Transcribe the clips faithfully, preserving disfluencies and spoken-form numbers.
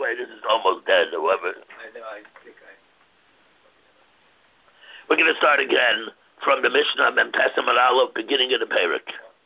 say this is almost dead, however. I know, I think I... We're going to start again from the Mishnah, Memtesim Aleph, beginning of the Perek.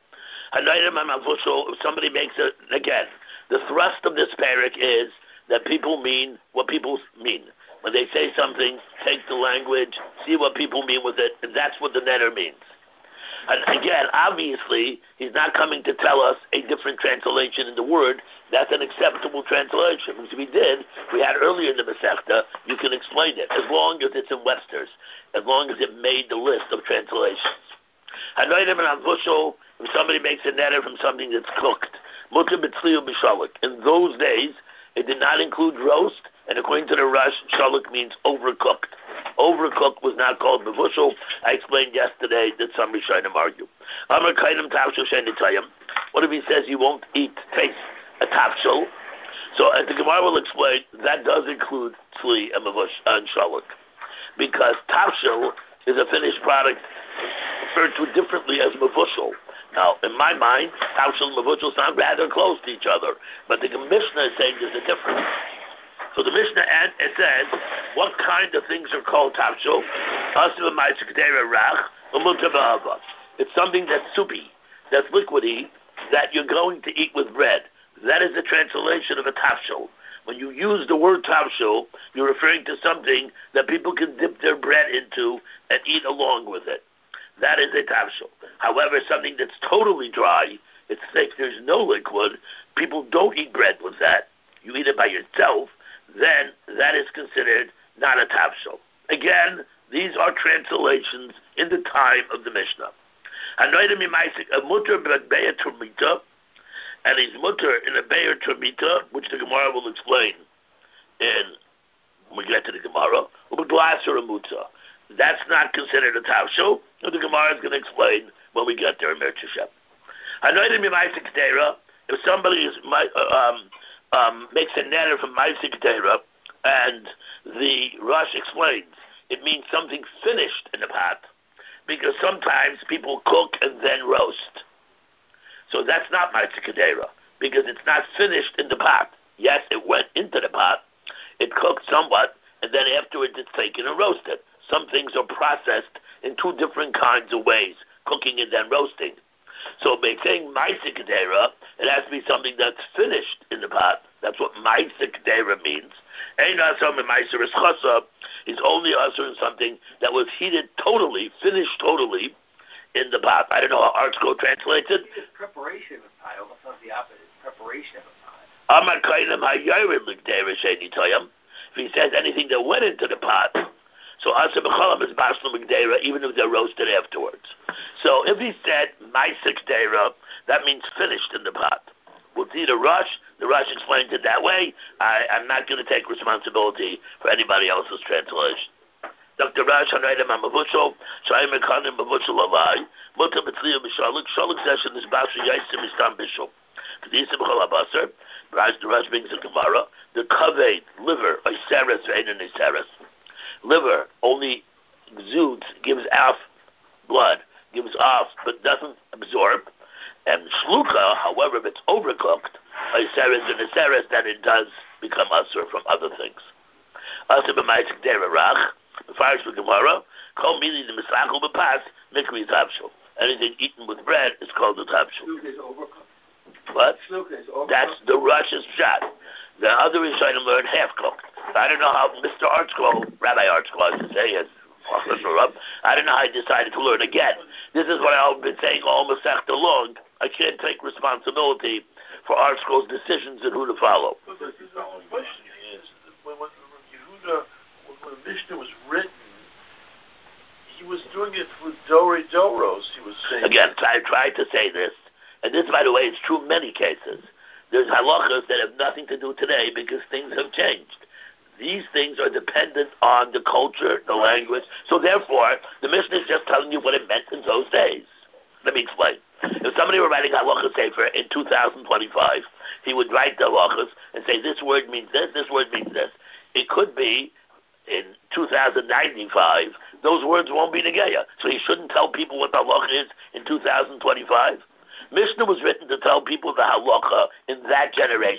If somebody makes it, again, the thrust of this Perek is that people mean what people mean. When they say something, take the language, see what people mean with it, and that's what the netter means. And again, obviously, he's not coming to tell us a different translation in the word. That's an acceptable translation. Which we did, we had earlier in the Masechta, you can explain it, as long as it's in Webster's, as long as it made the list of translations. If somebody makes a netter from something that's cooked, in those days, it did not include roast, and according to the Rush, shaluk means overcooked. Overcooked was not called mevushal. I explained yesterday that some Rishonim argue. What if he says you won't eat, taste a tafshel? So as the Gemara will explain, that does include tzli and mevush and shaluk, because tafshel is a finished product referred to differently as mevushal. Now, in my mind, tafshel and mevushal sound rather close to each other, but the Mishnah is saying there's a difference. So the Mishnah it says, what kind of things are called tafshel? It's something that's soupy, that's liquidy, that you're going to eat with bread. That is the translation of a tafshel. When you use the word tafshel, you're referring to something that people can dip their bread into and eat along with it. That is a tafshel. However, something that's totally dry, it's thick, there's no liquid, people don't eat bread with that. You eat it by yourself, then that is considered not a tafshel. Again, these are translations in the time of the Mishnah. A mutter be'er termita, and he's mutter in a be'er termita, which the Gemara will explain in when we get to the Gemara. That's not considered a tafshel. The Gemara is going to explain when we get there in Mirch Hashem. If somebody is um, um, makes a netter from Ma'aseh Ketera, and the Rosh explains, it means something finished in the pot, because sometimes people cook and then roast. So that's not Ma'aseh Ketera, because it's not finished in the pot. Yes, it went into the pot, it cooked somewhat, and then afterwards it's taken and roasted. Some things are processed in two different kinds of ways, cooking and then roasting. So by saying Ma'aseh Ketera, it has to be something that's finished in the pot. That's what Ma'aseh Ketera means. Ein asar Ma'aseh Chasa is only asar in something that was heated totally, finished totally in the pot. I don't know how ArtScroll translates it. It's preparation of pot. Almost not the opposite. It's preparation of pot. Amar Kainim Hayarim L'Kedera Sheni Toyam. If he says anything that went into the pot, so Asa B'Cholam is Bashlam G'deira, even if they're roasted afterwards. So if he said Ma'aseh Ketera, that means finished in the pot. We'll see the Rush. The Rush explains it that way. I, I'm not going to take responsibility for anybody else's translation. Doctor Rush, Hanayim HaMavushal, Shayim Ekanim Mavushal Alai, Muta B'Tzliya B'Shaluk, Shaluk Session is Bashu Yaisim Istam Bishul. Kedisa B'Chol HaBasar, the Rush brings the Gemara, the Kaved, liver, Iseres, Ve'enin Iseres. Liver only exudes, gives off blood, gives off, but doesn't absorb. And shluka, however, if it's overcooked, iseres and iseres, then it does become usur from other things. Usur b'ma'aseh Ketera rach, the fires for Gemara, kol mili the misachol b'pas, mikri tafshel. Anything eaten with bread is called a tafshel. Shluka is overcooked. What? Shluka is overcooked. That's the Russia's shot. The other is trying to learn half cooked. I don't know how Mister ArtScroll, Rabbi ArtScroll, I should say, has, I don't know how he decided to learn again. This is what I've been saying all Masechta long. I can't take responsibility for ArtScroll's decisions and who to follow. But the, the question is, when, when Yehuda, when the Mishnah was written, he was doing it for Dori Doros, he was saying. Again, I tried to say this, and this, by the way, is true in many cases. There's halachas that have nothing to do today because things have changed. These things are dependent on the culture, the language. So therefore, the Mishnah is just telling you what it meant in those days. Let me explain. If somebody were writing halachas sefer in two thousand twenty-five, he would write the halachas and say, this word means this, this word means this. It could be in two thousand ninety-five, those words won't be negeya. So he shouldn't tell people what the halacha is in two thousand twenty-five. Mishnah was written to tell people the halacha in that generation.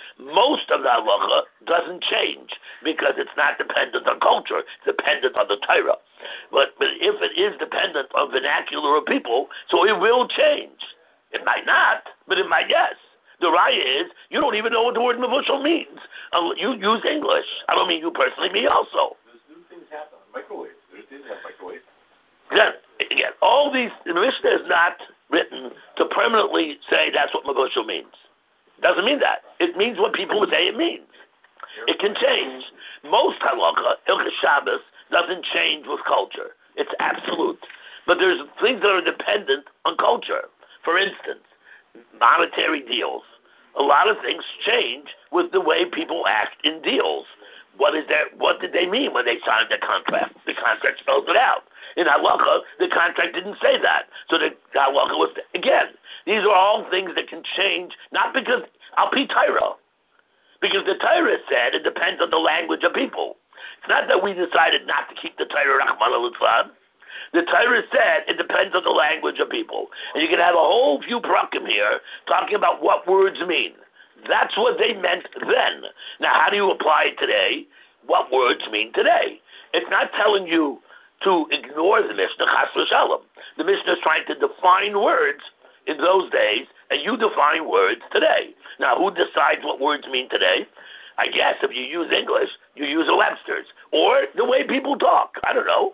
Most of the halacha doesn't change because it's not dependent on culture. It's dependent on the Torah. But, but if it is dependent on vernacular of people, so it will change. It might not, but it might yes. The raya is, you don't even know what the word mevushal means. Uh, you use English. I don't mean you personally, me also. There's new things happen on microwave. There's things have microwave. Again, again, all these, the Mishnah is not written to permanently say that's what mevushal means. Doesn't mean that. It means what people would say it means. It can change. Most halacha, Hilchos Shabbos, doesn't change with culture. It's absolute. But there's things that are dependent on culture. For instance, monetary deals. A lot of things change with the way people act in deals. What is that? What did they mean when they signed the contract? The contract spells it out. In halacha, the contract didn't say that. So the halacha was, again, these are all things that can change, not because, I'll be Torah. Because the Torah said it depends on the language of people. It's not that we decided not to keep the Torah Rachmana litzlan. The Torah said it depends on the language of people. And you can have a whole few prakim here talking about what words mean. That's what they meant then. Now, how do you apply it today? What words mean today? It's not telling you to ignore the Mishnah, chas v'shalom. The Mishnah is trying to define words in those days, and you define words today. Now, who decides what words mean today? I guess if you use English, you use a Webster's. Or the way people talk. I don't know.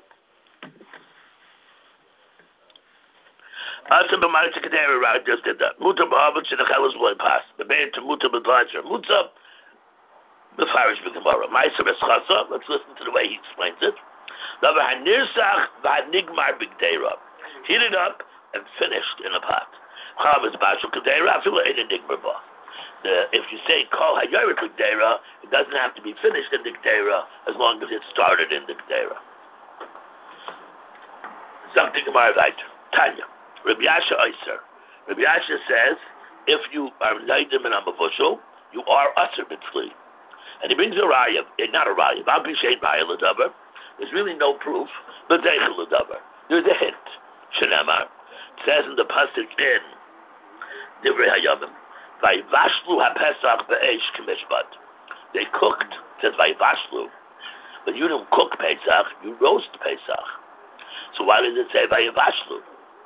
Asa b'martza kedera Rav just did that. Muta b'avat shenechelos loy pas. Bebeir to muta b'dlazer. Muta b'farish b'gemara. Ma'aser b'schasa. Let's listen to the way he explains it. Davar hanirsach v'hanigmar b'gdera. Heated up and finished in a pot. Chav is bashul kedera. Afilu ein nigmar ba. If you say kol hayoret l'gdera, it doesn't have to be finished in the gdera as long as it started in the gdera. Something gemara weiter. Tanya. Rabbi Yasha Oyser. Rabbi Yasha says, if you are neidim and amavushal, you are aser b'tzli. And he brings a raya, not a raya, Bal Pishein raya l'davar. There's really no proof, but zeichel l'davar. There's a hint. Shenemar. It says in the pasuk in Divrei Hayamim, Vayivashlu ha'pesach be'esh k'mishpat. They cooked, it says Vayivashlu, but you don't cook Pesach, you roast Pesach. So why does it say Vayivashlu?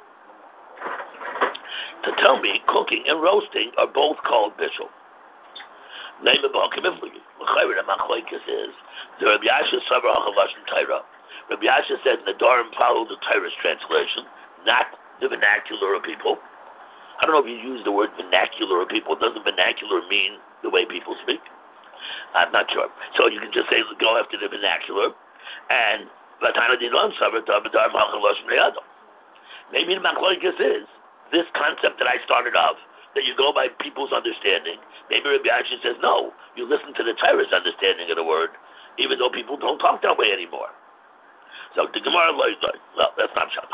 To tell me, cooking and roasting are both called bishul. Name of Bakimifli. The Machlokes is the Rabbi Yasha Savar HaChavashim Torah. Rabbi Yasha said in the Dorim follow the Torah's translation, not the vernacular of people. I don't know if you use the word vernacular of people. Doesn't vernacular mean the way people speak? I'm not sure. So you can just say go after the vernacular, and Vatana Dilan Savar Dorim HaChavashim Reyadam. Maybe the Machlokes is this concept that I started off, that you go by people's understanding. Maybe Rabbi Yasha says, no, you listen to the Torah's understanding of the word, even though people don't talk that way anymore. So the Gemara, well, that's not shot.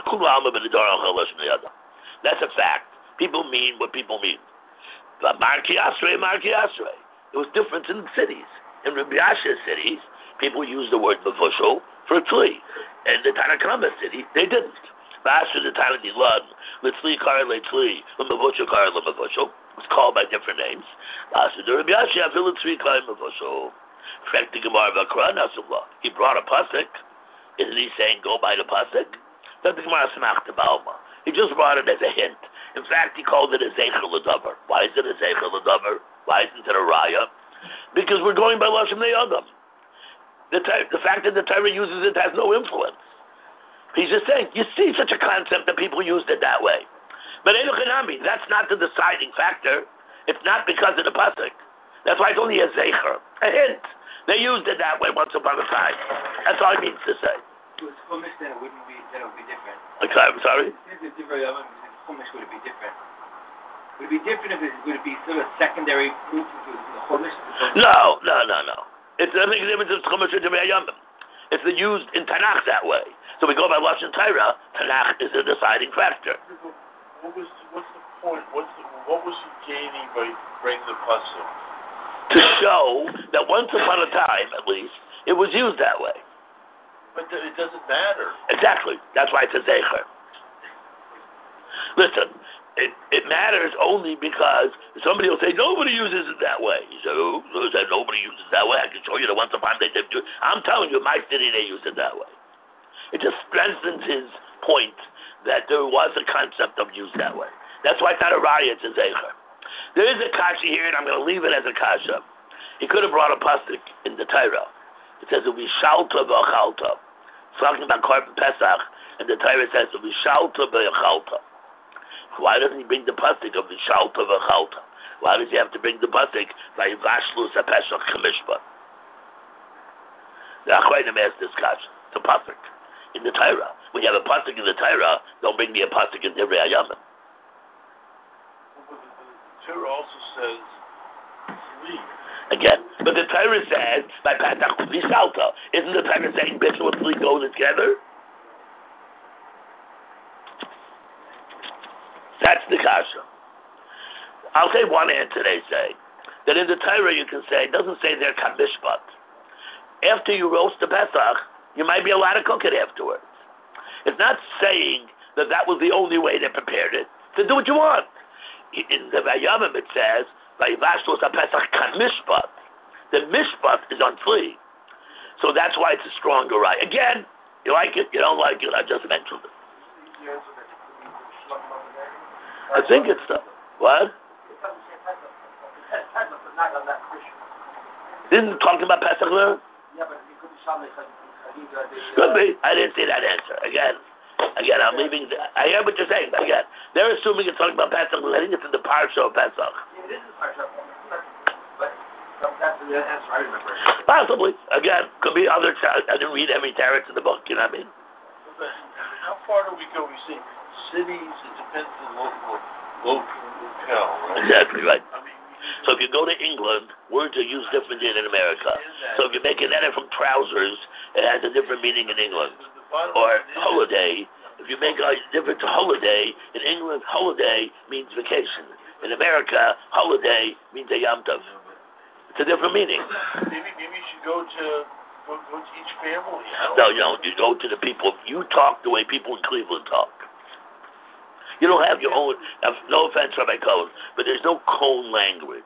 That's a fact. People mean what people mean. But Marki Asrei, Marki Asrei. There was difference in cities. In Rabbi Yasha's cities, people used the word mevushal for a tree. In the Tanakama city, they didn't. Master the Tana Dilan, Litzli Kar Litzli, Lamavushal Kar Lamavushal. It's called by different names. Master the Rabbi Yasha, Litzli Kar Lamavushal. Frank the Gemara Vakra Nasubla. He brought a pasuk. Isn't he saying go by the pasuk? That's the Gemara Samach the Balma. He just brought it as a hint. In fact, he called it a Zeichel L'Davar. Why is it a Zeichel L'Davar? Why isn't it a Raya? Because we're going by Lashon Ne'adam. The, the fact that the Torah uses it has no influence. He's just saying, you see such a concept that people used it that way. But Eluchanami, that's not the deciding factor. It's not because of the pasuk. That's why it's only a zeicher, a hint. They used it that way once upon a time. That's all he means to say. So it's Chumash, then it wouldn't be, then it would be different. Okay, I'm sorry? If it's different, if it's Chumash, would it be different? Would it be different if it would it be sort of secondary proof if it was the Chumash? No, no, no, no. It's I think it's Chumash or Divrei Hayamim. It's used in Tanakh that way. So we go by Lashon Torah. Tanakh is a deciding factor. What was what's the point? What's the, what was he gaining by bringing the pasuk? To show that once upon a time, at least, it was used that way. But th- it doesn't matter. Exactly. That's why it's a zeicher. Listen, it, it matters only because somebody will say, nobody uses it that way. You say, oh, who said nobody uses it that way? I can show you that once upon a time they did. I'm telling you, my city, they use it that way. It just strengthens his point that there was a concept of use that way. That's why it's not a raya, it's a zecher. There is a kasha here, and I'm going to leave it as a kasha. He could have brought a pasuk in the Torah. It says, "Uvishalta v'achalta." It's talking about Korban Pesach, and the Torah says, "Uvishalta v'achalta." Why doesn't he bring the pasuk of Vishalta v'achalta? Why does he have to bring the pasuk Vayivashlu Sapeshach Chamishpat? The Achronim asked this kasha. It's a pasuk in the Torah. When you have a pasuk in the Torah, don't bring me a pasuk in Divrei Hayamim. The Torah also says three. Again, but the Torah says by Pesach Vishalta. Isn't the Torah saying Bittul and Three go together? That's the kasha. I'll say one answer they say. That in the Torah you can say, it doesn't say they're kamishpat. After you roast the Pesach, you might be allowed to cook it afterwards. It's not saying that that was the only way they prepared it. So do what you want. In the Vayamim it says, Vayivashlu Pesach kamishpat. The mishpat is on flea. So that's why it's a stronger right. Again, you like it, you don't like it, I just mentioned it. I think it's the what? Didn't talk about Pesach there? Could be. I didn't see that answer. Again, again, I'm leaving. The, I hear what you're saying, but again, they're assuming it's talking about Pesach. I think it's in the parsha of Pesach. It is in the parsha, but that's the answer I remember. Possibly. Again, could be other. I didn't read every teretz in the book. You know what I mean? How far do we go? We say cities. It depends on local, local, locale, right? Exactly right. I mean, so if you go to England, words are used differently than in America. So if you make an edit from trousers, it has a different meaning in England. Or holiday, if you make a different holiday, in England, holiday means vacation. In America, holiday means a Yom Tov. It's a different meaning. Maybe maybe you should go to go, go to each family. I don't no, know. you don't. You go to the people. You talk the way people in Cleveland talk. You don't have your own. No offense, Rabbi Cohen, but there's no cone language.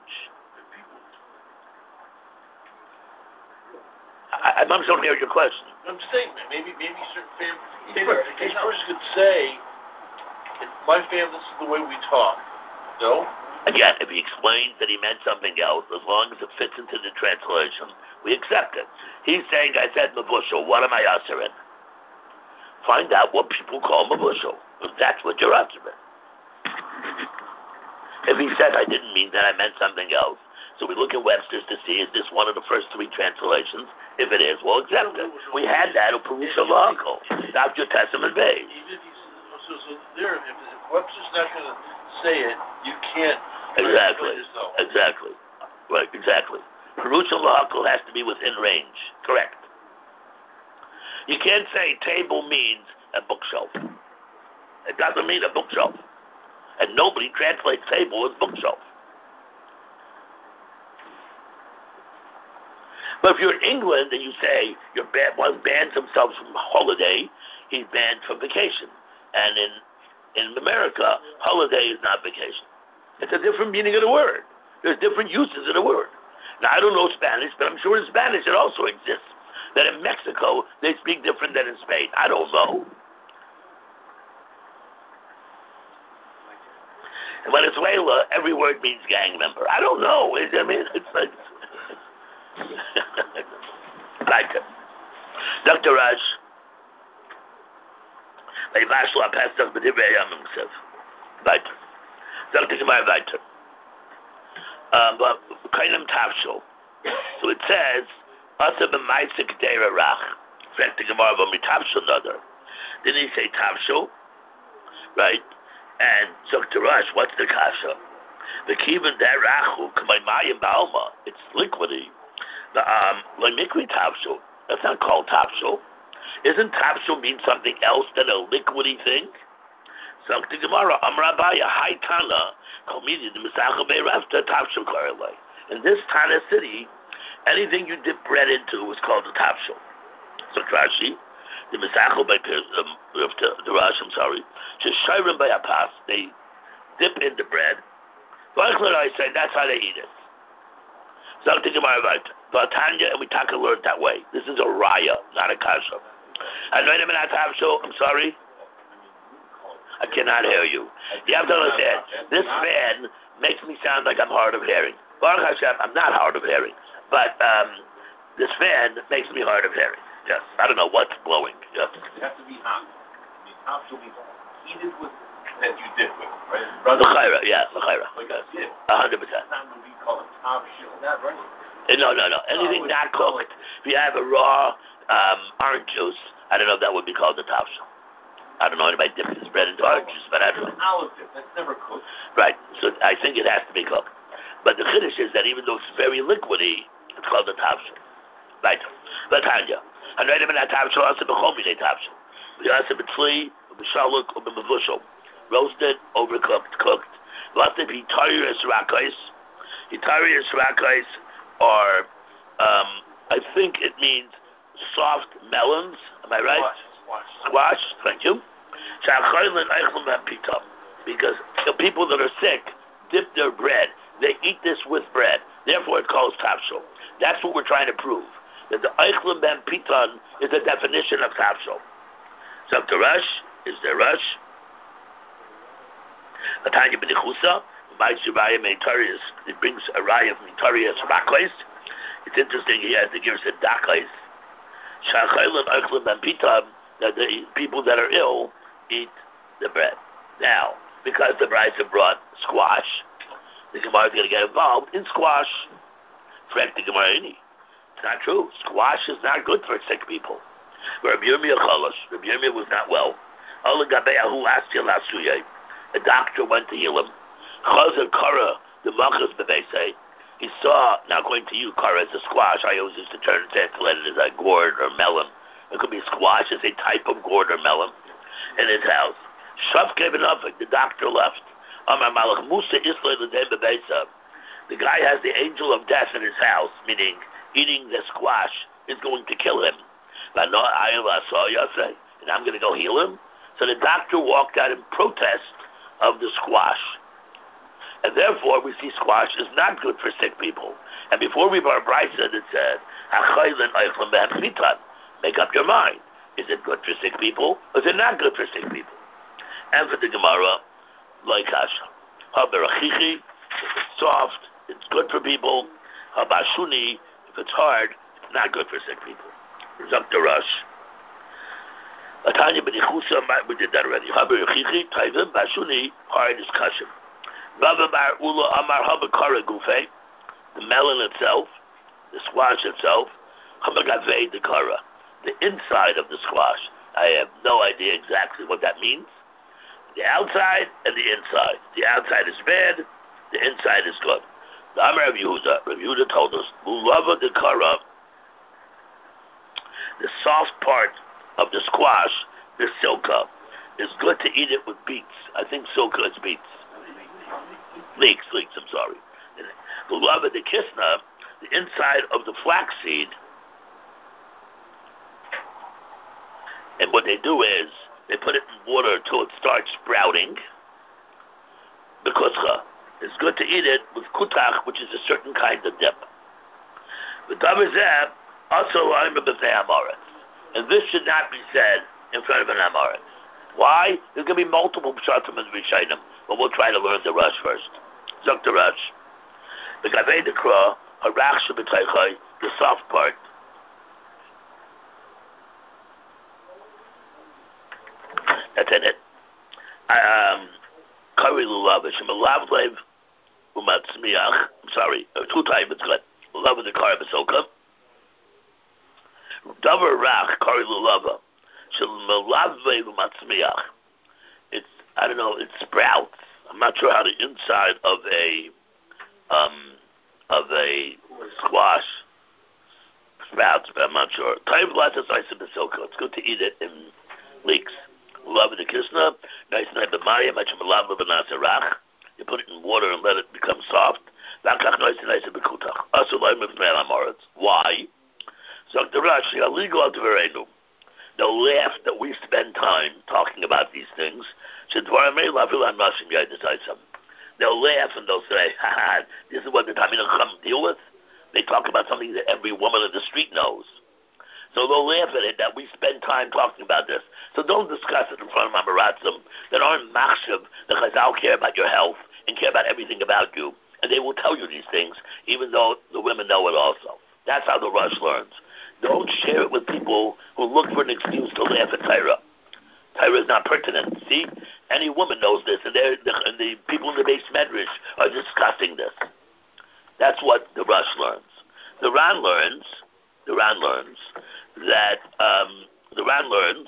I, I'm not sure to hear your question. I'm saying maybe maybe certain families. Each, each person could say, "My family, this is the way we talk." No. Again, if he explains that he meant something else, as long as it fits into the translation, we accept it. He's saying, I said mavushal. What am I ushering? Find out what people call mavushal. If that's what you're ushering. If he said, I didn't mean that, I meant something else. So we look at Webster's to see, is this one of the first three translations? If it is, we'll accept it. We had that of Perusha Lago. That's your Testament base. So, so there, if, if Webster's not going to say it, you can't. Exactly. Exactly. Right, exactly. Perusha Lago has to be within range. Correct. You can't say table means a bookshelf. It doesn't mean a bookshelf. And nobody translates table as bookshelf. But if you're in England and you say your ban- one bans themselves from holiday, he's banned from vacation. And in in America, holiday is not vacation. It's a different meaning of the word. There's different uses of the word. Now, I don't know Spanish, but I'm sure in Spanish it also exists. That in Mexico, they speak different than in Spain. I don't know. In Venezuela, every word means gang member. I don't know. I mean, it's like... like it. Doctor Raj. Vayivashlu Pesach b'divrei Hayamim says. Right. Doctor Gemara weiter. But Kainim Tavshul. So it says, Asa b'maisik deira rach. Fragt the Gemara about Tavshul another. Didn't he say Tavshul? Right? And Doctor Rush, what's the kasha? The kivan derachu k'maymayim ba'alma. It's liquidy. The um, like mikri Tavshul. That's not called Tavshul. Isn't Tavshul mean something else than a liquidy thing? So the Gemara, Amrabaya, Hai Tana, Komidi, the Misachah Beirafta, Tavshul Karelay. In this Tana city, anything you dip bread into is called a Tavshul. So Rashi, the Misachah by the Rash, I'm sorry, Sheshayrim by Apas, they dip in the bread. I say that's how they eat it. So I'm thinking about it. But Tanya and we talk and learn that way. This is a raya, not a kasha. I know I'm sorry. I cannot hear you. You have to understand. This fan makes me sound like I'm hard of hearing. Baruch Hashem, I'm not hard of hearing, but um, this fan makes me hard of hearing. Yes, I don't know what's blowing. Yes. It has to be hot. I mean, hot should be heated with that you did with, right? L'chaira, yeah, l'chaira. Like a dip. A hundred percent. It's not what we call a top shell. Not running. No, no, no. Anything not cooked. If you have a raw um, orange juice, I don't know if that would be called a top shell. I don't know anybody dips his bread into orange juice, but I don't know. Olive dip, that's never cooked. Right. So I think it has to be cooked. But the chiddush is that even though it's very liquidy, it's called a top shell. Right. But Tanya. I know him in that top shell, also b'chol minei top shell. We also b'tzli, b'shaluk, or b'mavushal. Roasted, overcooked, cooked. Lots of hitarius rakais. Hitarius rakais are, um, I think it means soft melons. Am I right? Squash. Squash. Thank you. Because the people that are sick dip their bread. They eat this with bread. Therefore, it calls tafshel. That's what we're trying to prove. That the Eichlim Ben Piton is a definition of tafshel. So the Rush is the Rush. Atanya B'nichusa. It brings a raya from Itarias Rakais. It's interesting he has the gives a Dakais. Shachaylan Eichlim Ben Piton, that the people that are ill eat the bread. Now, because the brides have brought squash, the Gemara is going to get involved in squash. Correct the Gemara any. It's not true. Squash is not good for sick people. Rabbi Yirmiyah Chalash, Rabbi Yirmiyah was not well. The doctor went to heal him. Chazer Kara, the Malchus Bebesei, he saw, now going to you, Kara is a squash. I always used to turn and translate it as a gourd or melon. It could be squash as a type of gourd or melon in his house. Shaf gave an up, the doctor left. Amar Malach Musa Isla Bebesa. The guy has the angel of death in his house, meaning eating the squash is going to kill him. And I'm going to go heal him. So the doctor walked out in protest of the squash. And therefore, we see squash is not good for sick people. And before we brought Bryson, it said, make up your mind. Is it good for sick people, or is it not good for sick people? And for the Gemara, like Hasha. Haberachichi, if it's soft, it's good for people. Habashuni, if it's hard, it's not good for sick people. Zak the Rush. Atanya B'nichusa, we did that already. Haberachichi, Taivim, Bashuni, hard is Kashim. Rava Bar Ula Amar Habakara Gufe, the melon itself, the squash itself, Habagave the Kara, the inside of the squash. I have no idea exactly what that means. The outside and the inside. The outside is bad, the inside is good. The Amar of Yehuda, Rabbi Yehuda told us, Ulava the Kara, the soft part of the squash, the silka, is good to eat it with beets. I think silka is beets. Leeks, leeks, I'm sorry. The love of the kisna, the inside of the flaxseed, and what they do is they put it in water until it starts sprouting. The kuscha. It's good to eat it with kutach, which is a certain kind of dip. The davizeh also I'm a b'fnei amoritz, and this should not be said in front of an amoritz. Why? There's going to be multiple pshatim and rishayim, but we'll try to learn the Rush first. Zok the Rush. The Gavei the Kra, Harach Shabbataychai, the soft part. That's in it. Um, Kari Lulav, Shemalav Lev, Umatzmiach, I'm sorry, uh, two times it's good. Lulav the Kara Basoka. Davar Rach, Kari Lulava. Shemalav Lev Umatzmiach. It's, I don't know, it sprouts. I'm not sure how the inside of a um, of a squash sprouts, but I'm not sure. It's good to eat it in leeks. Love the kisna, nice night the maya, much of love the nasarach. You put it in water and let it become soft. Also, why? So the Rashi, illegal to verenu. The laugh that we spend time talking about these things. they'll laugh and they'll say, ha ha, this is what the Talmidei Chacham deal with? They talk about something that every woman in the street knows. So they'll laugh at it that we spend time talking about this. So don't discuss it in front of Mamaratzim that aren't machshav, that Chazal care about your health and care about everything about you. And they will tell you these things, even though the women know it also. That's how the Rush learns. Don't share it with people who look for an excuse to laugh at Torah. Torah is not pertinent. See? Any woman knows this, and, the, and the people in the base medrash are discussing this. That's what the Rush learns. The Ran learns, the Ran learns that, um, the Ran learns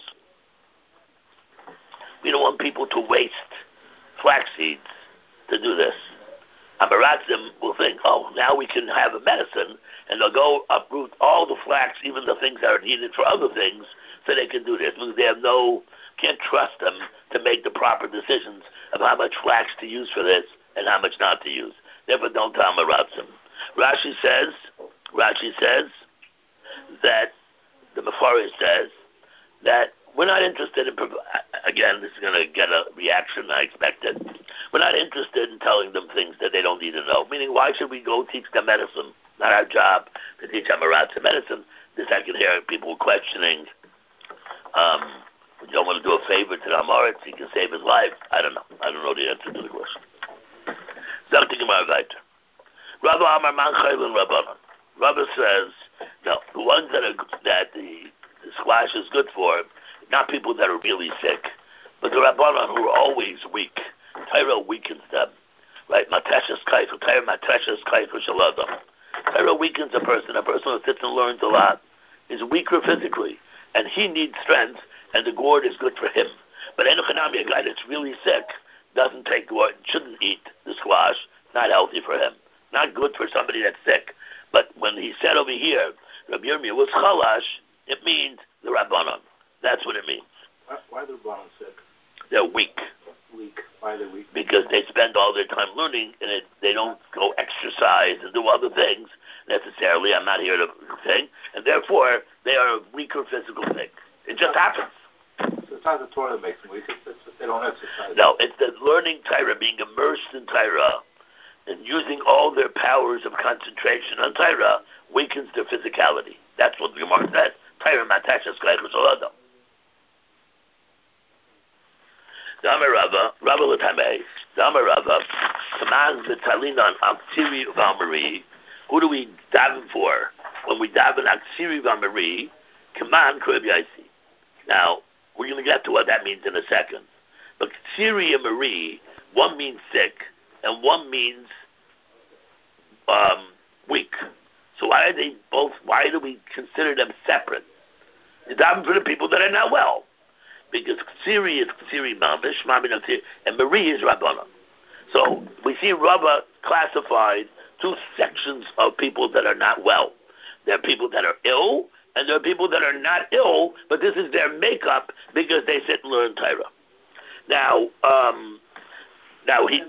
we don't want people to waste flax seeds to do this. Amaratzim will think, oh, now we can have a medicine, and they'll go uproot all the flax, even the things that are needed for other things, so they can do this. Because they have no, can't trust them to make the proper decisions of how much flax to use for this and how much not to use. Therefore, don't tell Amaratzim. Rashi says, Rashi says that the Mepharish says that we're not interested in, again, this is going to get a reaction I expected. We're not interested in telling them things that they don't need to know. Meaning, why should we go teach them medicine? Not our job to teach Amaratza medicine. This I can hear people questioning. Um, you don't want to do a favor to the Amaratz, he can save his life. I don't know. I don't know the answer to the question. Something about weiter. Rabbi Amar Man Chaylin Rabbanon. Rabbi says, no, the ones that are that the, the squash is good for, not people that are really sick, but the Rabbanon who are always weak. Torah weakens them. Right? Mateshes Kaifel, Torah Mateshes Kaifel Shaladam. Torah weakens a person. A person who sits and learns a lot is weaker physically, and he needs strength, and the gourd is good for him. But Enochanami, a guy that's really sick, doesn't take gourd, shouldn't eat the squash, not healthy for him. Not good for somebody that's sick. But when he said over here, Rabbi Yirmiyah was chalash, it means the Rabbanon. That's what it means. Why, why are the Rabbanon sick? They're weak. Weak. Why are they weak? Because they spend all their time learning, and it, they don't go exercise and do other things necessarily. I'm not here to think. And therefore, they are a weaker physical thing. It just happens. So it's not the Torah that makes them weak. It's, it's that they don't exercise. No, it's the learning Torah, being immersed in Torah, and using all their powers of concentration on Torah weakens their physicality. That's what the Gemara says. Torah matashas kleichus oladam. Dama Rava, Rava l'tamei, Dama Rava, commands the Talinan Aksiri Valmari. Who do we daven for? When we daven Aksiri Valmari, command Krib Yaisi. Now, we're going to get to what that means in a second. But Aksiri and Marie, one means sick, and one means um, weak. So why are they both, why do we consider them separate? You daven for the people that are not well. Because Ksiri is Ksiri Mamish, Mamin Ksiri, and Marie is Rabbanon. So we see Rabbah classified two sections of people that are not well. There are people that are ill, and there are people that are not ill, but this is their makeup because they sit and learn Torah. Now, um, now he...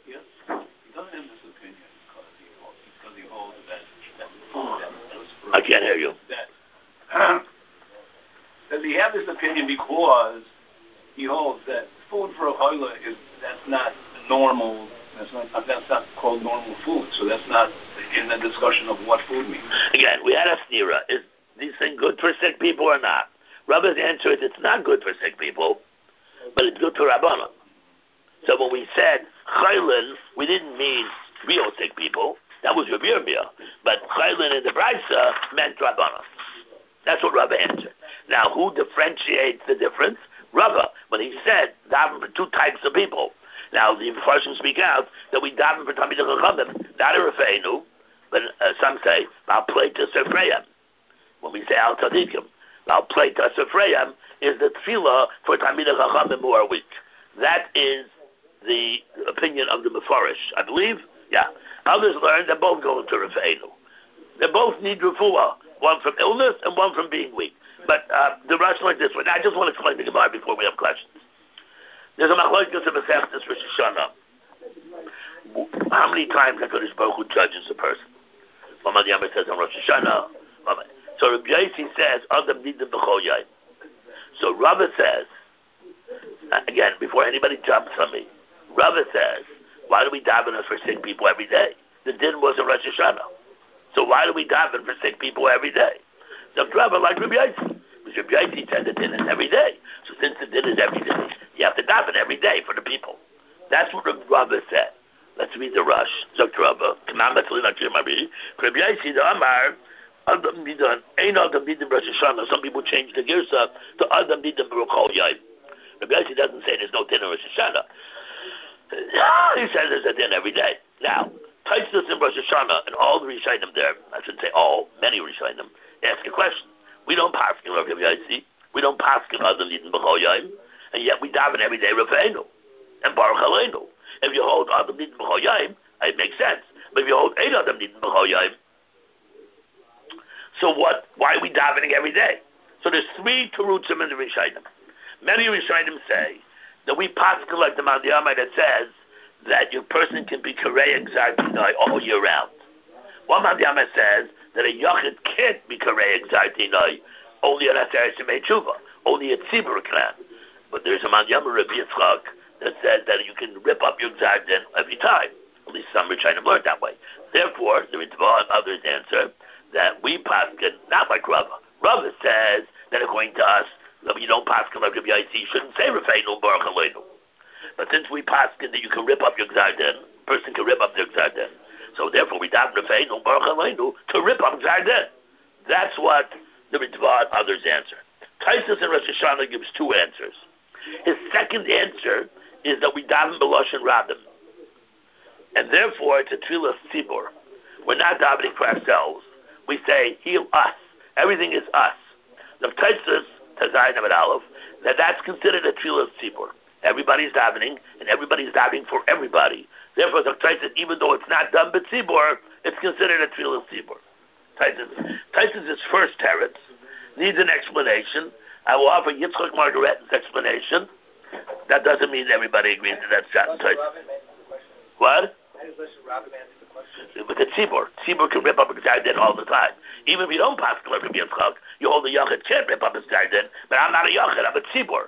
I can't hear you. That, does he have this opinion because he holds that food for a hoila is that's not normal, that's not that's not called normal food, so that's not in the discussion of what food means. Again, we had a snira. Is these things good for sick people or not? Rabbi's answer is it's not good for sick people, but it's good for Rabbanon. So when we said chaylin, we didn't mean real sick people. That was Rabbi Yirmiyah. But chaylin in the Brisa meant Rabbanon. That's what Rabbah answered. Now, who differentiates the difference? Rabbah, when he said daven for two types of people. Now, the Mepharshim speak out that we daven for Talmidei Chachamim, not a Rafeinu, but uh, some say Ba'al Pleita Sefreim. When we say Al Tzadikim, Ba'al Pleita Sefreim is the tefillah for Talmidei Chachamim who are weak. That is the opinion of the Mefarish, I believe. Yeah. Others learn that both go into Rafeinu. They both need refuah. One from illness and one from being weak. But uh, the Rush like this one. Now, I just want to explain the Gemara before we have questions. There's a machlokes of Masechtas Rosh Hashanah. How many times HaKadosh Baruch Hu judges a person? Mamad Yamar says on Rosh Hashanah. So Rabbi Yossi says, Adam nidim b'chol yom. So Rava says, again, before anybody jumps on me, Rava says Why do we daven for sick people every day? The din was in Rosh Hashanah. So why do we daven for sick people every day? So Rabbi like Rabbi Yossi. Because Rabbi Yossi said the din is every day. So since the din is every day, you have to daven every day for the people. That's what Rabbi said. Let's read the Rush. So Rabbi, Rabbi Yossi, the Amar, Adam Nidan, Ein Adam Nidan Rosh Hashanah. Some people change the Girsa to Adam Nidan B'Chol Yom. Rabbi Yossi doesn't say there's no din in Rosh Hashanah. He says there's a din every day. Now, Taisus in Rosh Hashanah and all the Rishonim there, I shouldn't say all, many Rishonim, ask a question. We don't paskin Rabbi Yossi. We don't paskin Adam Nidan B'Chol Yom, and yet we daven every day Rafeinu and Baruch Aleinu. If you hold Adam Nidan B'Chol Yom, it makes sense. But if you hold Ein Adam Nidan B'Chol Yom, so what? Why are we davening every day? So there's three terutzim in the Rishonim. Many Rishonim say that we paskin like the Mandiyamai that says that your person can be Karei Exartinoi all year round. One Mandiyamai says that a Yachid can't be Karei Exartinoi only on Aseret Shemei Tshuva, only a Tzibur can. But there's a Mandiyamai Rabbi Yitzchak that says that you can rip up your Exartin every time. At least some Rishonim learn that way. Therefore, the Ritva and others answer that we paskin not like Rava. Rava says that according to us, that you don't paskin like Rabbi Yossi, you shouldn't say Rafeinu Baruch Aleinu. But since we paskin that you can rip up your Gzarden, a person can rip up their Gzarden, so therefore we daven Rafeinu Baruch Aleinu to rip up Gzarden. That's what the Ritva and others answer. Taisus in Rosh Hashanah gives two answers. His second answer is that we daven B'Loshen Rabim, and therefore it's a tefillah tzibur. We're not davening for ourselves. We say, heal us. Everything is us. The Taisus, Tazayin Amid Aleph, that that's considered a tefillah tzibur. Everybody's davening, and everybody's davening for everybody. Therefore, the Taisus, even though it's not done by tzibur, it's considered a tefillah tzibur. Taisus' first teretz needs an explanation. I will offer Yitzchak Margaret's explanation. That doesn't mean everybody agrees to that shot. What? With the tzibur, tzibur can rip up his garden all the time. Even if you don't pass like Rabbi Yitzchak, you hold the yachid can't rip up his garden. But I'm not a yachid, I'm a tzibur.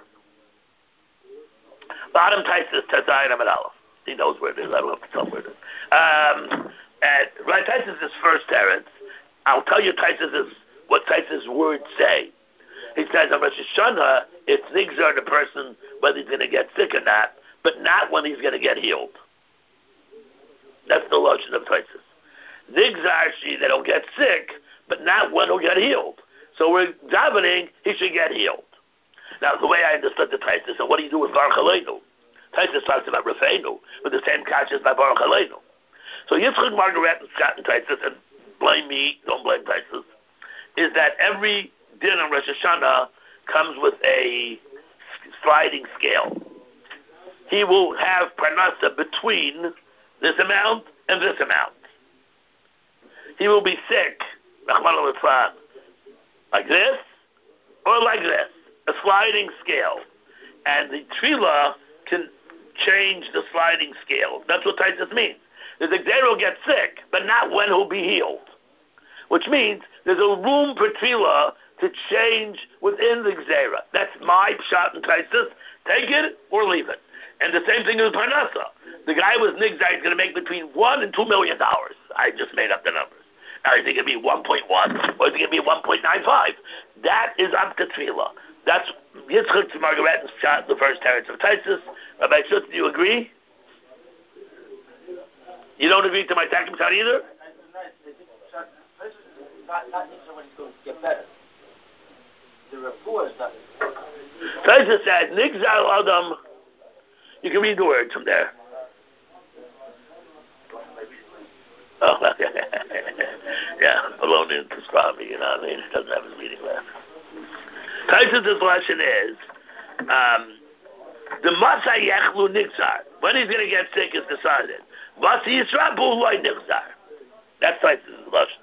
Bottom Taisus Tazayin Amid Aleph. He knows where it is. I don't have to tell him where it is. Um, and right, Taisus' first teretz. I'll tell you Taisus what Taisus' words say. He says on Rosh Hashanah, it's nigzar the person whether he's going to get sick or not, but not when he's going to get healed. That's the lotion of Taisus. Nigzar she that he'll get sick, but not when he'll get healed. So we're davening, he should get healed. Now, the way I understood the Taisus, and what do you do with Baruch Aleinu? Taisus talks about Rafeinu, with the same conscience by Baruch Aleinu. So Yitzchak Margaret and Scott and Taisus, and blame me, don't blame Taisus, is that every din on Rosh Hashanah comes with a sliding scale. He will have parnasa between this amount and this amount. He will be sick, like this or like this, a sliding scale. And the Tefillah can change the sliding scale. That's what Taisus means. The Gzera will get sick, but not when he'll be healed. Which means there's a room for Tefillah to change within the Gzera. That's my pshat and Taisus. Take it or leave it. And the same thing with Parnasa. The guy with Nigzai is going to make between one and two million dollars. I just made up the numbers. Now is it going to be one point one or is it going to be one point nine five? That is up to Tefillah. That's Yitzchak Margaret shot the first teretz of Taisus. Rabbi Schutz, do you agree? You don't agree to my second shot either? Not, not when he's going to get better. The rapport is not. Taisus said, Nigzal Adam. You can read the words from there. Oh, yeah, Polonian pastrami, you know what I mean? He doesn't have his reading left. Taisus' lesson is, um, the Masa Yechlu Nigzar. When he's going to get sick is decided. Masa Yisrabu Loi Nigzar. That's Taisus' lesson.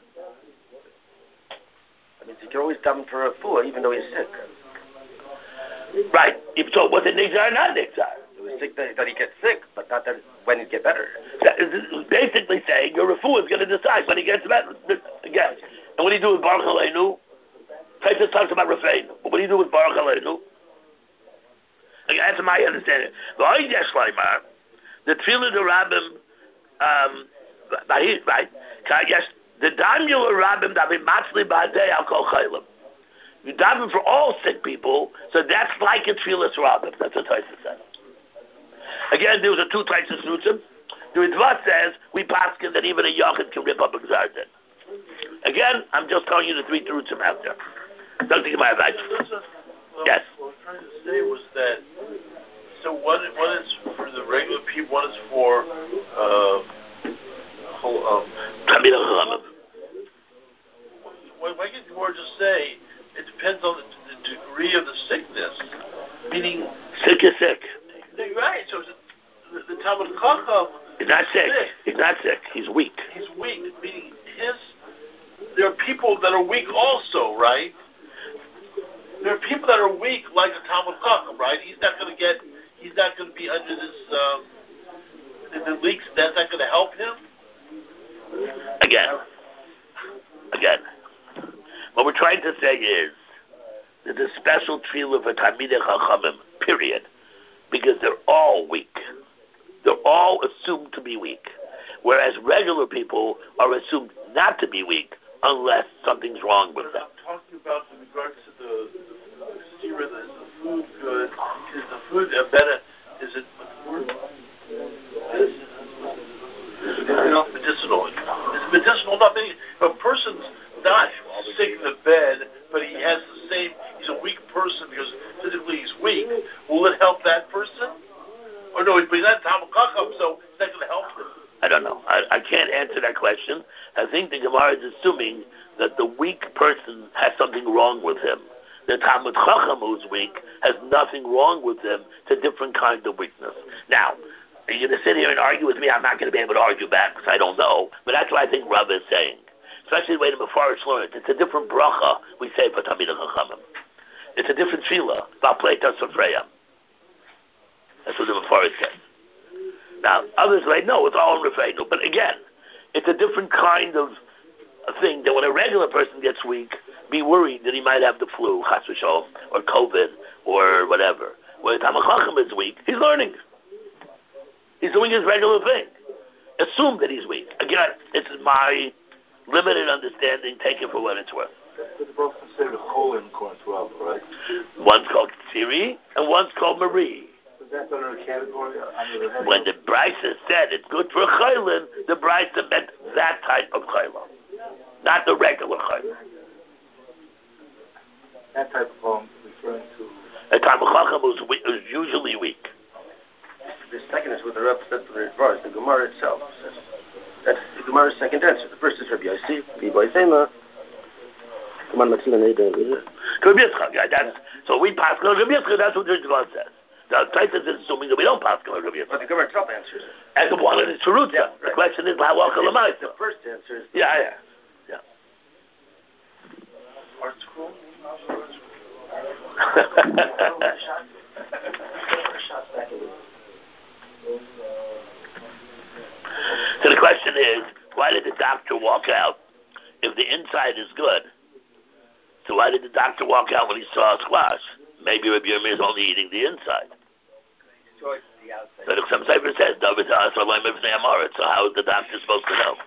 I mean, you can always daven for a fool, even though he's sick. Right. So was it Nigzar or not Nigzar? It was sick that, that he gets sick, but not that when he get better. Basically saying your refuah is going to decide when he gets better. Again, and what do you do with Baruch Aleinu? Taisus talks about Rafeinu. But what do you do with Baruch Aleinu? Again, that's my understanding. The the Tefillah the Rabbim, um, right? Yes, the Damula Rabbim that be matzli ba'adei al kol chaylim. You daven for all sick people, so that's like a Tefillah Rabbim. That's what Taisa said. Again, there was a two types of srutzim. The Ritva says we paskin that even a yachid can rip up a gzardin. Again, I'm just telling you the three srutzim out there. Don't think about it. Yes. What I was trying to say was that so one one is for the regular people, one is for uh, um. Why why can't Gemara just say it depends on the, the degree of the sickness? Meaning sick is sick. Right. So the, the Talmud Chacham. He's not sick. sick. He's not sick. He's weak. He's weak. Meaning his. There are people that are weak also, right? There are people that are weak, like the Talmud Chacham, right? He's not going to get. He's not going to be under this. Um, the, the leaks. That's not going to help him. Again. Again. What we're trying to say is that the special tefillah for Talmidei Chachamim, period, because they're all weak. They're all assumed to be weak, whereas regular people are assumed not to be weak unless something's wrong with them. I'm talking about in regards to the sira, is the food good? Is the food a better? Is it medicinal? Medicinal. Is it medicinal? Not meaning if a person's not sick in the bed, but he has the same. He's a weak person because physically he's weak. Will it help that person? Or no, but he's not Talmud Chacham, so it's not going to help him. I don't know. I, I can't answer that question. I think the Gemara is assuming that the weak person has something wrong with him. The Talmud Chacham who's weak has nothing wrong with him. It's a different kind of weakness. Now, are you going to sit here and argue with me? I'm not going to be able to argue back because I don't know. But that's what I think Rav is saying. Especially the way the Mefarsh learned. It's a different bracha we say for Talmidei Chachamim. It's a different tefillah. Ba'pleita Sofreya. That's what the Mefarsh says. Now, others say, no, it's all in Refeinu. But again, it's a different kind of thing that when a regular person gets weak, be worried that he might have the flu, Chas v'sholom, or COVID, or whatever. When Talmud Chacham is weak, he's learning. He's doing his regular thing. Assume that he's weak. Again, it's my limited understanding. Take it for what it's worth. It's both considered chol in Corinth twelve, right? One's called Siri, and one's called Marie. That's under the category under the heading. When the Brisa said it's good for a chaylin, the Brisa meant that type of chaylin, not the regular chaylin. That type of poem referring to A Talmud Chacham who's, we- who's usually weak. The second is what the Rebbe said to the Ritva, the Gemara itself says. That's the Gemara's second answer. The first is Rabbi Yossi, Rabbi Sema. Come on, Matzila Neder. Rabbi Yitzchak, yeah, that's, so we pass on Rabbi Yitzchak, that's what the Ritva says. The Taisus is assuming that we don't pass on Rabbi Yitzchak. But the Gemara itself answers it. And the one is Tzurutza. Yeah, right. The question is, how walk The the first answer is... Yeah, yeah. Art school? So the question is, why did the doctor walk out if the inside is good? So why did the doctor walk out when he saw a squash? Maybe Rabbi Yirmiyah is only eating the inside. So the some Sefer says, David to so how is the doctor supposed to know?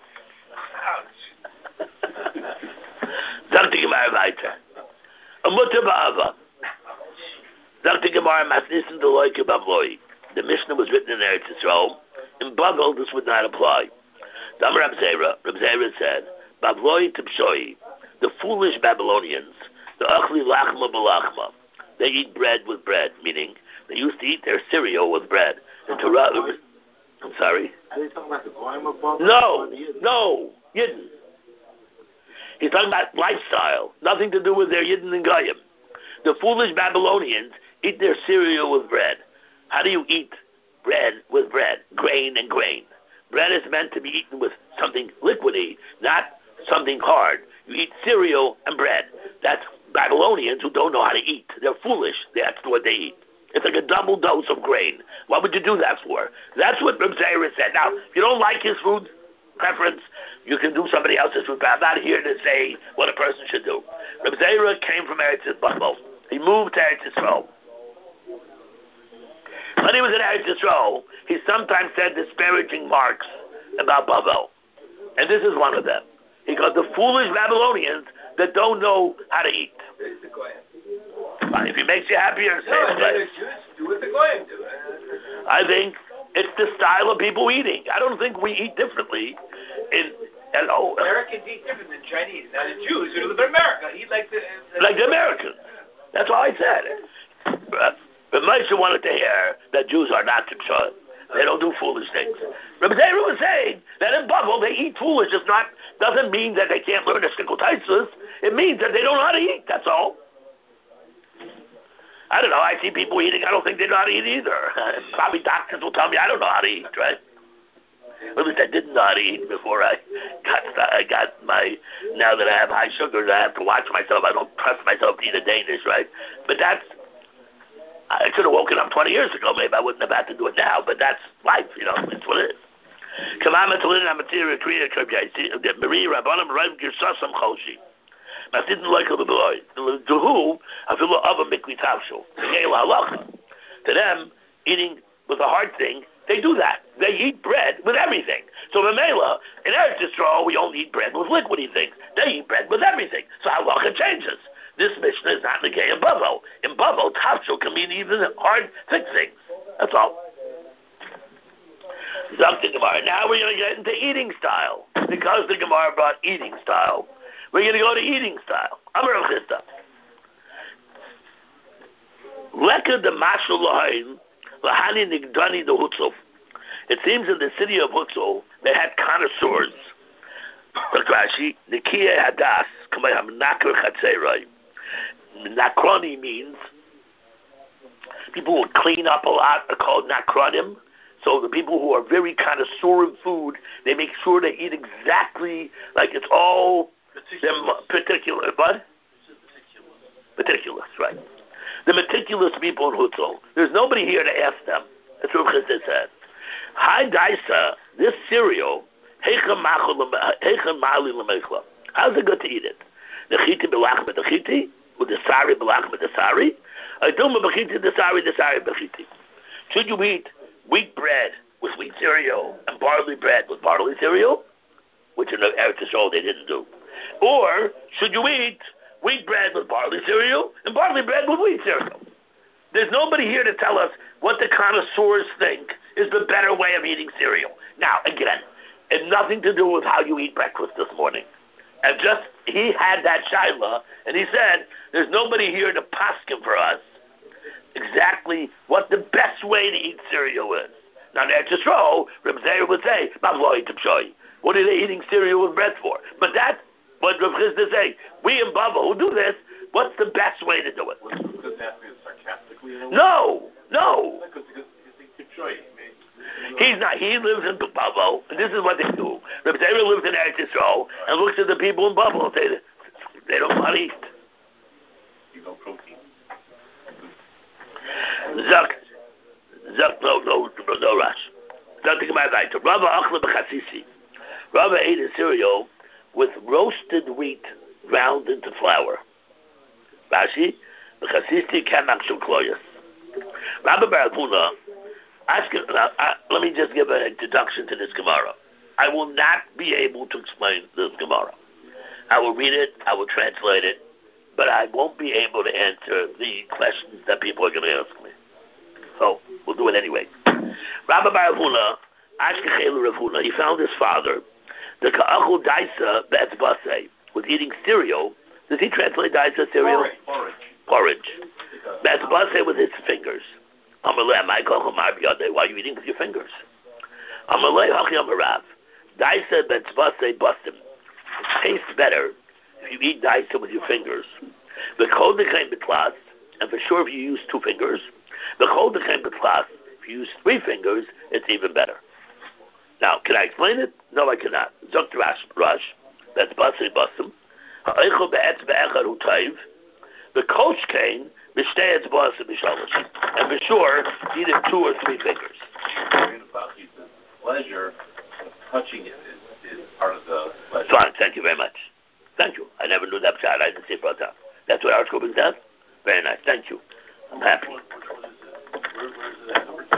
Sagt die Gemara weiter. A Mutter ba'ava. Sagt die Gemara, Masnissen de Loike Bavloi. The Mishnah was written in Eretz Yisrael. In Bavel, this would not apply. Dam Rab Zera, Rab Zera said, Bavloi Tipshoi, the foolish Babylonians, the Achli Lachma Balachma, they eat bread with bread, meaning they used to eat their cereal with bread. And Torah, I'm sorry? Are they talking about the Goyim above? No, no, Yidden. He's talking about lifestyle, nothing to do with their Yidden and Goyim. The foolish Babylonians eat their cereal with bread. How do you eat bread with bread? Grain and grain. Bread is meant to be eaten with something liquidy, not something hard. You eat cereal and bread. That's Babylonians who don't know how to eat. They're foolish. That's what they eat. It's like a double dose of grain. What would you do that for? That's what Reb Zera said. Now, if you don't like his food preference, you can do somebody else's food preference. I'm not here to say what a person should do. Reb Zera came from Eretz Yisrael. He moved to Eretz Yisrael. When he was in Eretz Yisrael, he sometimes said disparaging remarks about Bavel. And this is one of them. He goes, the foolish Babylonians that don't know how to eat. Well, if he makes you happier, say No, it. the Jews do what the Goyim do. I think it's the style of people eating. I don't think we eat differently in, hello. Americans eat different than Chinese. Now the Jews who live in America eat like the... the Like the Americans. That's all I said. But, but Moshe wanted to hear that Jews are not Tzimshon. They don't do foolish things. Rabbi Zera was saying that in Bavel they eat foolish. It's not, doesn't mean that they can't learn the Shtickle Taisus. It means that they don't know how to eat. That's all. I don't know. I see people eating. I don't think they know how to eat either. Uh, probably doctors will tell me I don't know how to eat, right? At least I didn't know how to eat before I got I got my. Now that I have high sugars, I have to watch myself. I don't trust myself to eat a Danish, right? But that's. I should have woken up twenty years ago. Maybe I wouldn't have had to do it now. But that's life, you know. That's what it is. Commandment to learn a material creator. Marie Rabbanim Rav Girsasam Choshi. I didn't like the boy. To who I feel of a mikli tavshul. To them, eating was a hard thing. They do that. They eat bread with everything. So Mamela, in Eretz Yisrael, we only eat bread with liquidy things. They eat bread with everything. So halacha changes. This Mishnah is not negay in Bavo. In Bavo, tavshul can mean even hard, thick things. That's all. Something Gemara. Now we're going to get into eating style. Because the Gemara brought eating style, we're going to go to eating style. Amar Rav Chisda. Leka de mashal lahain lahani nigdani de Hutzov. It seems in the city of Hutzov they had connoisseurs. Look Rashi, Nikiya Hadas, Kamay Hamnakar Chatzeirai. Nakroni means people who clean up a lot are called nakronim. So the people who are very connoisseur in food, they make sure they eat exactly like it's all meticulous. Particular, what? Meticulous, right. The meticulous people in Hutzol. There's nobody here to ask them. That's what Chizit said. Hi Daisa, this cereal, how's it good to eat it? Nechiti belach mit nechiti, with the sari belach mit the sari. I do my bechiti the sari, the sari bechiti. Should you eat wheat bread with wheat cereal and barley bread with barley cereal, which in the Eretz Yisrael they didn't do? Or should you eat wheat bread with barley cereal and barley bread with wheat cereal? There's nobody here to tell us what the connoisseurs think is the better way of eating cereal. Now, again, it's nothing to do with how you eat breakfast this morning. And just, he had that shaila, and he said, there's nobody here to paskin for us exactly what the best way to eat cereal is. Now, that's just wrong. Reb Zeir would say, what are they eating cereal with bread for? But that's what Reb Chisda say. We in Bava who do this, what's the best way to do it? Because that is sarcastically? No, no. Because he can He's not. He lives in Bavo, and this is what they do. Reb Zeir lives in Eretz Yisrael and looks at the people in Bavo and says, they don't want to eat. You know, protein. Zak, Zak, no, no, no, no rush. Zak, think about that. Rava achla b'chatzisi. Rava ate a cereal with roasted wheat ground into flour. Rashi, b'chatzisi kamak shel kloyas. Rabbi Bar Abuna, ask, uh, uh, let me just give an introduction to this Gemara. I will not be able to explain this Gemara. I will read it, I will translate it, but I won't be able to answer the questions that people are going to ask me. So, we'll do it anyway. Rabbi Bar Avuna, Ashkechel Rav Huna, he found his father, the Ka'achul Daisa Be'etzbasei, was eating cereal. Does he translate Daisa cereal? Porridge. Porridge. Be'etzbasei with his fingers. Amalei, why are you eating with your fingers? Amalei, Hachi Amarav. Daisa Be'etzbasei Basim. It tastes better if you eat daisa with your fingers. The kol became betlas, and for sure if you use two fingers. The kol became betlas, if you use three fingers, it's even better. Now, can I explain it? No, I cannot. Zokt Rash, Rash, that's basei basim. Ha'eichel be'etz be'echad hu taiv. The coach came, b'shtei etz basim b'shalosh. And for sure, either two or three fingers. Pleasure of touching it is, is part of the pleasure. Fine, thank you very much. Thank you. I never knew that shot. I didn't see it brought down. That's what our scooping does? Very nice. Thank you. I'm happy. Where, where is it at? Number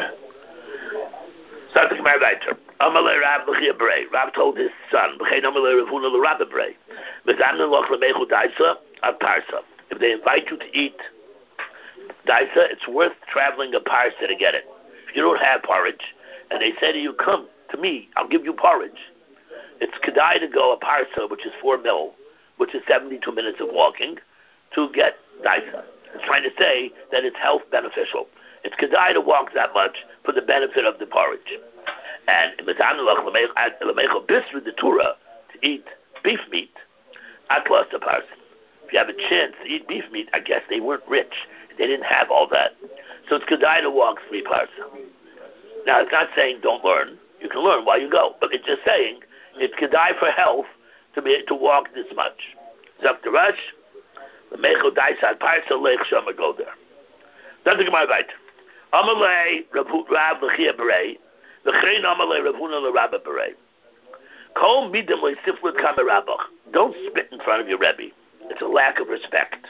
Something my writer. Amalei Rab L'chia Berei. Rab told his son, B'chein Amalei Rav Huna L'Rabba Berei. Mezamnin Loch L'Mechu Daisa Ad Parsa. If they invite you to eat Daisa, it's worth traveling a parsa to get it. If you don't have porridge, and they say to you, come to me, I'll give you porridge. It's kedai to go a parsa, which is four mil, which is seventy-two minutes of walking, to get daisa. It's trying to say that it's health beneficial. It's kedai to walk that much for the benefit of the porridge. And in the Torah, to eat beef meat, atlas a parsa. If you have a chance to eat beef meat, I guess they weren't rich. They didn't have all that. So it's kedai to walk three parsa. Now, it's not saying don't learn. You can learn while you go. But it's just saying it's kedai for health to be to walk this much. Zok Rush, the mecho daisad parsa lech shama go there. That's the Gemara right. Amalei Rav L'chia Berei, L'chein Amalei Rav Huna L'Rabba Berei. Kol midim le'siflut kamerabach. Don't spit in front of your Rebbe. It's a lack of respect.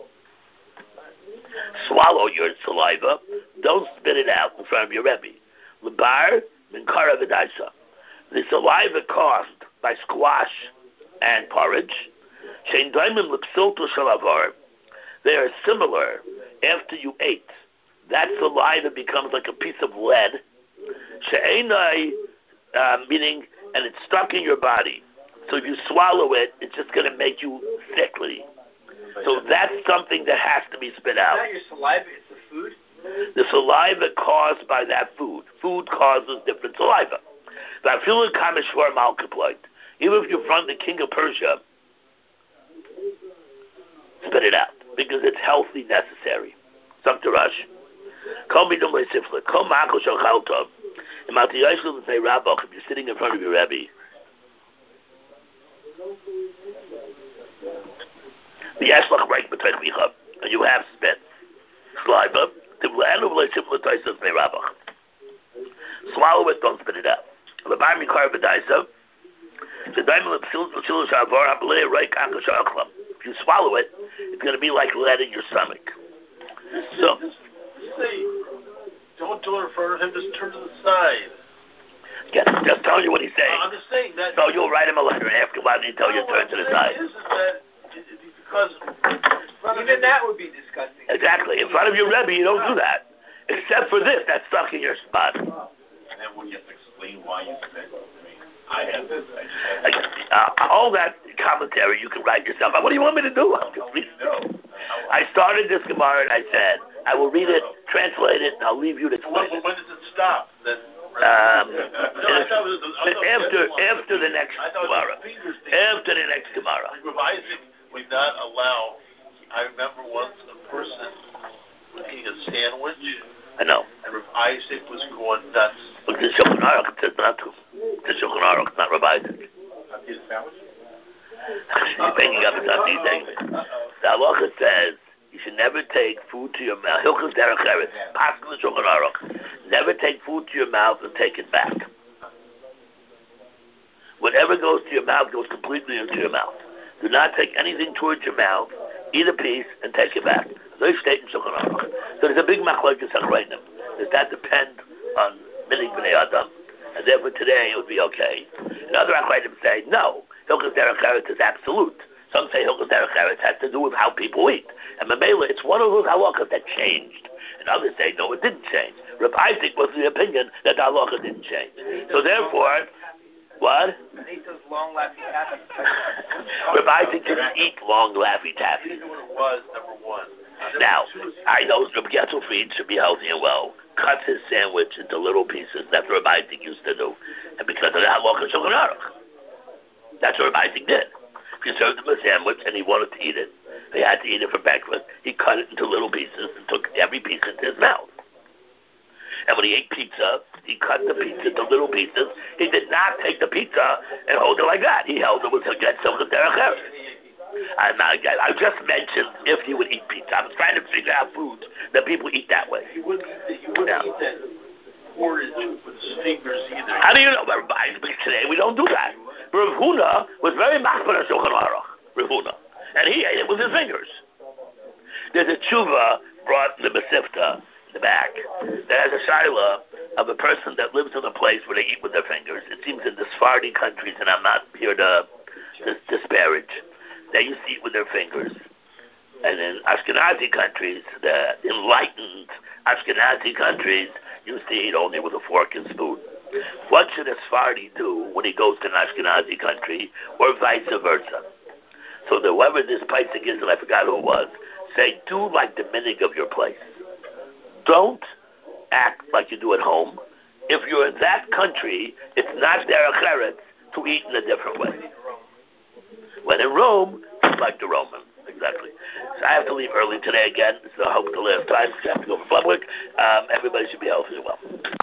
Swallow your saliva. Don't spit it out in front of your Rebbe. L'bar min kara v'daisa. The saliva caused by squash and porridge, shein daimim l'psilto shalavar. They are similar after you ate. That saliva becomes like a piece of lead. She'enai, uh, meaning, and it's stuck in your body. So if you swallow it, it's just going to make you sickly. So that's something that has to be spit out. It's not your saliva, it's the food? The saliva caused by that food. Food causes different saliva. Even if you're from the king of Persia, spit it out because it's healthy, necessary. If you're sitting in front of your Rebbe, and you have spit, saliva, swallow it, don't spit it out. If you swallow it, it's going to be like lead in your stomach. So, just say, don't do it in front of him, just turn to the side. Yeah, just tell you what he's saying. I'm just saying that. So you'll write him a letter and ask him why did he tell you to turn to the side. Is that because even that would be disgusting. Exactly. In front of your Rebbe, you don't do that. Except for this, that's stuck in your spot. And then would you have to explain why you spit? I mean, I have this. I just have this. Uh, all that commentary you can write yourself. What do you want me to do? I'll just read it. I started this Gemara and I said, I will read it, translate it, and I'll leave you to explain when, it. when does it stop? Then, um, no, I thought it was, I thought after, it was after the next Gemara. After the next Gemara. Rav Isaac would not allow, I remember once a person was eating a sandwich. I know. And Rav Isaac was going nuts. Look, the Shulchan Aruch says not to. The Shulchan Aruch, not Rav Isaac. Eat a sandwich? He's making up his own thing. The halacha says you should never take food to your mouth. Hilchos derech eretz. Pasuk the Shulchan Aruch. Never take food to your mouth and take it back. Whatever goes to your mouth goes completely into your mouth. Do not take anything towards your mouth. Eat a piece and take it back. They state in Shulchan Aruch. So there's a big machlokes achrayim. Does that depend on minig b'nei adam? And therefore today it would be okay. And other achrayim say no. Hilchos derech eretz is absolute. Some say Hilchos derech eretz has to do with how people eat. And Mamela, it's one of those halachas that changed. And others say no, it didn't change. Rav Isaac was the opinion that the halacha didn't change. So therefore, what? And eat those long laffy taffy. Rav Isaac didn't eat long laffy taffy. He didn't know what it was, number one. Now, I know Rav Getzel Fried should be healthy and well. Cuts his sandwich into little pieces. That's what Rav Isaac used to do. And because of that, halacha Shulchan Aruch. That's what Rav Isaac did. If you served him a sandwich and he wanted to eat it, he had to eat it for breakfast. He cut it into little pieces and took every piece into his mouth. And when he ate pizza, he cut the pizza into little pieces. He did not take the pizza and hold it like that. He held it with a get some derech eretz. And I, I just mentioned if you would eat pizza. I was trying to figure out foods that people eat that way. He wouldn't eat that, he wouldn't Yeah. eat that porridge with his fingers either. How do you know? Rav Isaac today we don't do that. Rav Huna was very machmir on Shulchan Aruch. Rav Huna. And he ate it with his fingers. There's a tshuva brought in the Masifta. the back, that has a shaila of a person that lives in a place where they eat with their fingers. It seems in the Sephardi countries, and I'm not here to, to disparage, they used to eat with their fingers. And in Ashkenazi countries, the enlightened Ashkenazi countries used to eat only with a fork and spoon. What should a Sephardi do when he goes to an Ashkenazi country, or vice versa? So that whoever this Paisik is, and I forgot who it was, say, do like the minig of your place. Don't act like you do at home. If you're in that country, it's not derech eretz to eat in a different way. When in Rome, it's like the Roman. Exactly. So I have to leave early today again, so I hope the last time, because I have to go for public. Um, everybody should be healthy as well.